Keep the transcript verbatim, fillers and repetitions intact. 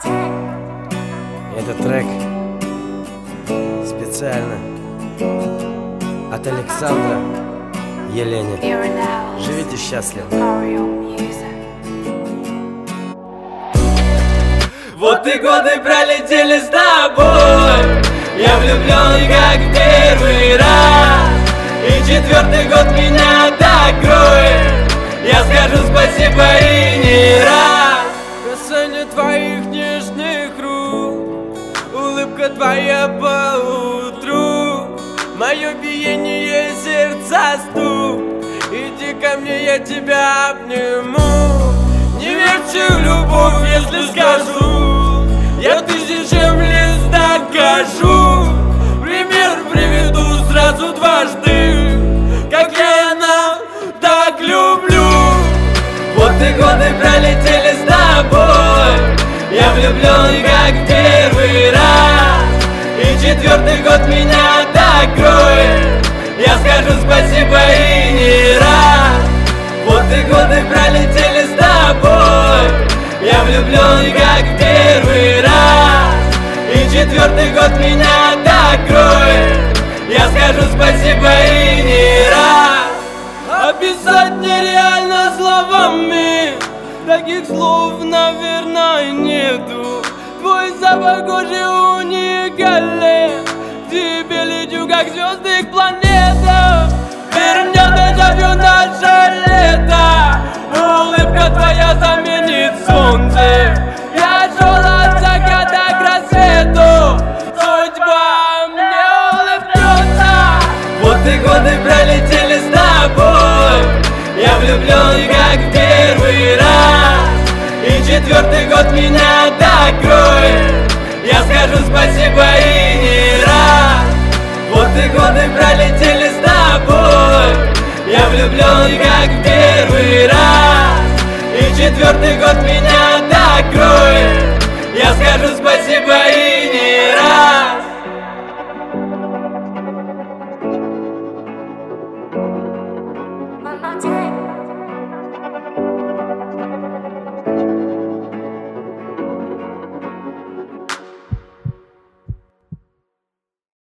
Этот трек специально от Александра Елене. Живите счастливо. Вот и годы пролетели с тобой, я влюблен как в первый раз. И четвертый год меня докроет, я скажу спасибо и не раз. Касание твоих нежных рук, улыбка твоя по утру, мое биение сердца стук. Иди ко мне, я тебя обниму. Не верьте в любовь, если скажу, я тысячам лист докажу. Пример приведу сразу дважды, как я она так люблю. Вот и годы пролетели с тобой, я влюблен как в первый раз. И четвертый год меня докроет, я скажу спасибо и не раз. Вот и годы пролетели с тобой, я влюблен как в первый раз. И четвертый год меня докроет, я скажу спасибо и не раз. Описать нереально словами, таких слов, наверное, нету. Твой запах кожи уникален, к тебе лечу, как звезды к планетам. Вернет дежавю наше лето, улыбка твоя заменит солнце. Я шел от заката к рассвету, судьба мне улыбнется. Вот и годы пролетели с тобой, я влюблен как в первый раз. И четвертый год меня докроет, я скажу спасибо и не раз. Вот и годы пролетели с тобой, я влюблен как в первый раз. И четвертый год меня докроет, я скажу спасибо